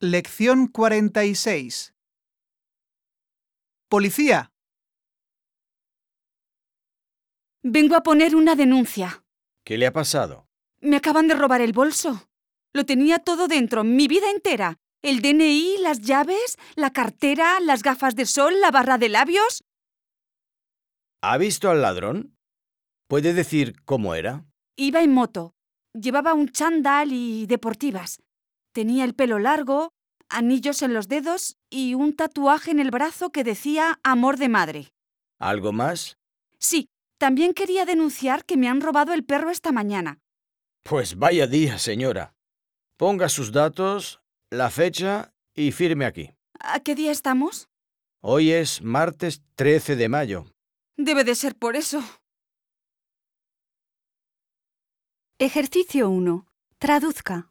Lección 46. Policía. Vengo a poner una denuncia. ¿Qué le ha pasado? Me acaban de robar el bolso. Lo tenía todo dentro, mi vida entera. El DNI, las llaves, la cartera, las gafas de sol, la barra de labios. ¿Ha visto al ladrón? ¿Puede decir cómo era? Iba en moto. Llevaba un chándal y deportivas. Tenía el pelo largo, anillos en los dedos y un tatuaje en el brazo que decía amor de madre. ¿Algo más? Sí, también quería denunciar que me han robado el perro esta mañana. Pues vaya día, señora. Ponga sus datos, la fecha y firme aquí. ¿A qué día estamos? Hoy es martes 13 de mayo. Debe de ser por eso. Ejercicio 1. Traduzca.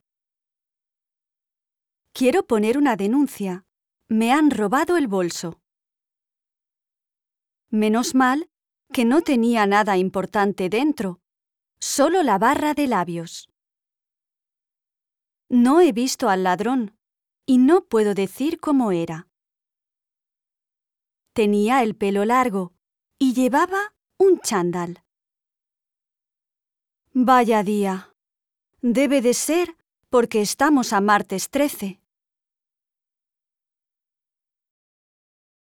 Quiero poner una denuncia. Me han robado el bolso. Menos mal que no tenía nada importante dentro, solo la barra de labios. No he visto al ladrón y no puedo decir cómo era. Tenía el pelo largo y llevaba un chándal. Vaya día. Debe de ser porque estamos a martes 13.